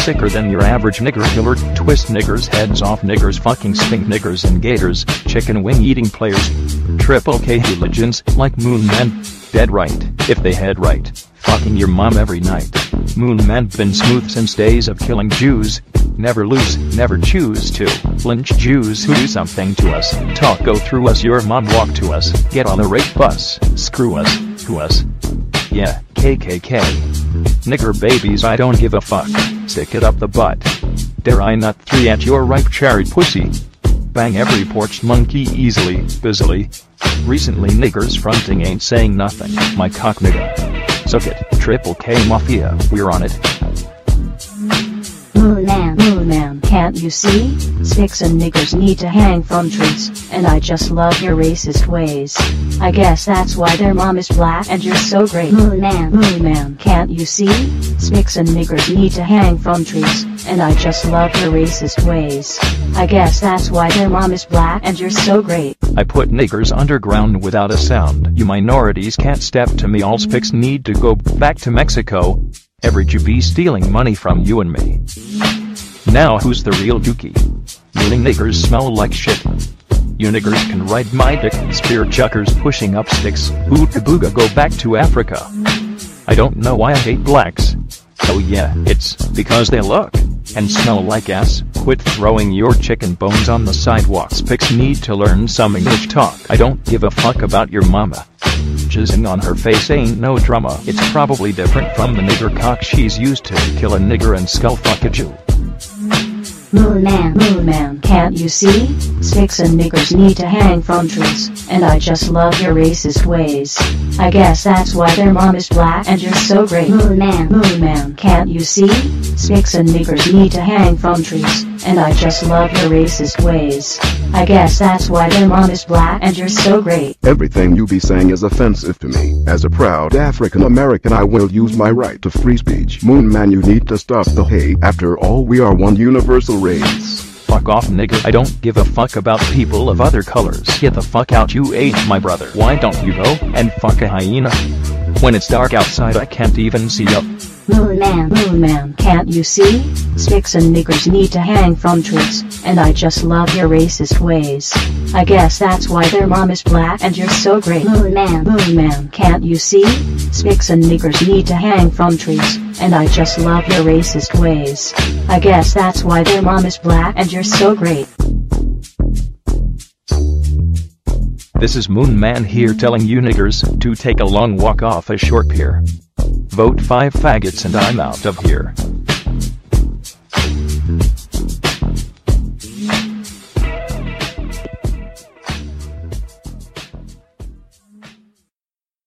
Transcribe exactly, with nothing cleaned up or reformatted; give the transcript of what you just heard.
sicker than your average nigger killer. Twist niggers, heads off niggers, fucking stink niggers and gators, chicken wing eating players. Triple K hooligans, like Moon Man. Dead right, if they head right. Fucking your mom every night. Moon Man been smooth since days of killing Jews. Never lose, never choose to lynch Jews who do something to us. Talk go through us, your mom walk to us. Get on the rape bus, screw us, who us? Yeah, K K K. Nigger babies, I don't give a fuck. Stick it up the butt. Dare I not three at your ripe cherry pussy? Bang every porch monkey easily, busily. Recently niggers fronting ain't saying nothing. My cock nigga. Suck it, Triple K Mafia, we're on it. Moon Man, Moon Man, can't you see? Sticks and niggers need to hang from trees, and I just love your racist ways. I guess that's why their mom is black and you're so great. Moon Man, Moon Man, can't you see? Sticks and niggers need to hang from trees, and I just love your racist ways. I guess that's why their mom is black and you're so great. I put niggers underground without a sound. You minorities can't step to me. All spics need to go back to Mexico. Every Jew be stealing money from you and me. Now who's the real dookie? Meaning niggers smell like shit. You niggers can ride my dick. Spear chuckers pushing up sticks. Ooga booga, go back to Africa. I don't know why I hate blacks. Oh yeah, it's because they look and smell like ass. Quit throwing your chicken bones on the sidewalk. Spics need to learn some English talk. I don't give a fuck about your mama. Jizzing on her face ain't no drama. It's probably different from the nigger cock she's used to. Kill a nigger and skull fuck a Jew. Moon Man, Moon Man, can't you see? Sticks and niggers need to hang from trees, and I just love your racist ways. I guess that's why their mom is black and you're so great. Moon Man, Moon Man, can't you see? Sticks and niggers need to hang from trees, and I just love your racist ways. I guess that's why their mom is black and you're so great. Everything you be saying is offensive to me. As a proud African American, I will use my right to free speech. Moon Man, you need to stop the hate. After all, we are one universal race. Fuck off nigger, I don't give a fuck about people of other colors. Get the fuck out, you ain't my brother. Why don't you go and fuck a hyena? When it's dark outside I can't even see up. Moon Man, Moon Man, can't you see? Sticks and niggers need to hang from trees, and I just love your racist ways. I guess that's why their mom is black and you're so great. Moon Man, Moon Man, can't you see? Sticks and niggers need to hang from trees, and I just love your racist ways. I guess that's why their mom is black and you're so great. This is Moon Man here telling you niggers to take a long walk off a short pier. Vote five faggots and I'm out of here.